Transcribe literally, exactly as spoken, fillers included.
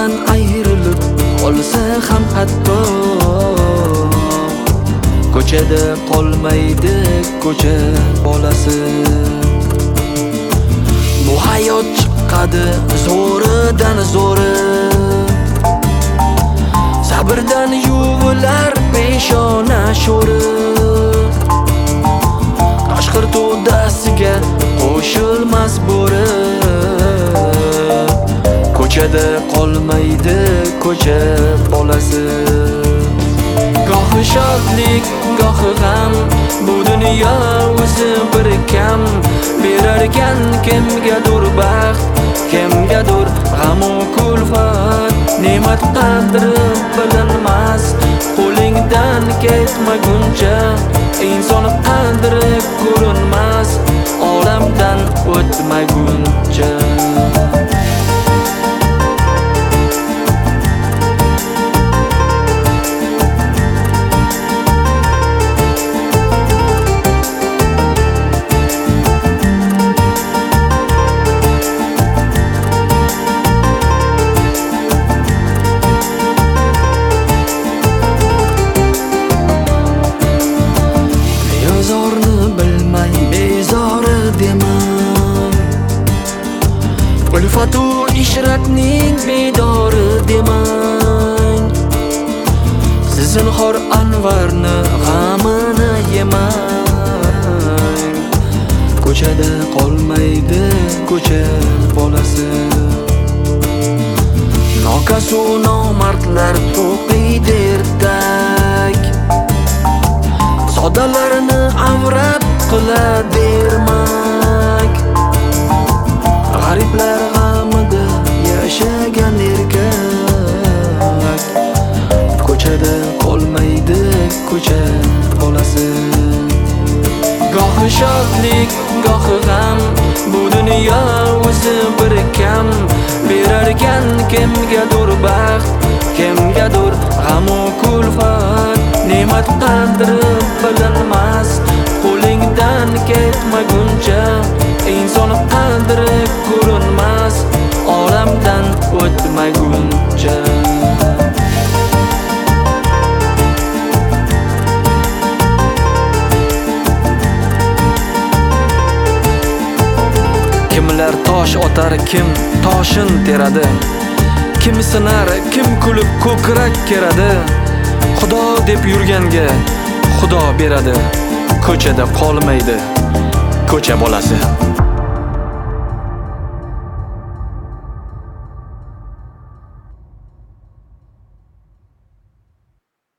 sendan ayrilib qolsa ham hatto ko'chada qolmaydi ko'cha bolasi. Bu hayot chiqqadi zo'ridan zo'ri, sabrdan yuvilar peshona sho'ri. Tashqir to'dasiga qo'shilmas bo'ri, ko'chada qolmaydi ko'cha bolasi. Gohi shodlik, gohi g'am, bu dunyo o'zi bir kam. Berarkan kimgadir baxt, kimgadir g'am u kulfat. Ne'mat qadri bilinmas, qo'lingdan ketmaguncha. Inson qadri ko'rinmas, olamdan o'tmaguncha. Ulfatu ishratning bedori demang, zinhor Anvarni g'amini yemang. Ko'chada qolmaydi ko'cha bolasi, nokasu nomardlar to'qiydi ertak. Sodalarni avrab qiladi ermak, g'ariblar g'amida yashagan erkak. Ko'chada qolmaydi ko'cha bolasi. Gohi shodlik, gohi g'am, bu dunyo o'zi bir kam. Berarkan kimgadir baxt, kimgadir g'am u kulfat. Ne'mat qadri bilinmas, qo'lingdan ketmaguncha. Inson qadri ko'rinmas, olamdan o'tmaguncha. Kimlar tosh otar, kim toshin teradi. Kim sinar, kim kulib ko'krak keradi. Xudo deb yurganga Xudo beradi. Ko'chada qolmaydi ko'cha bolasi.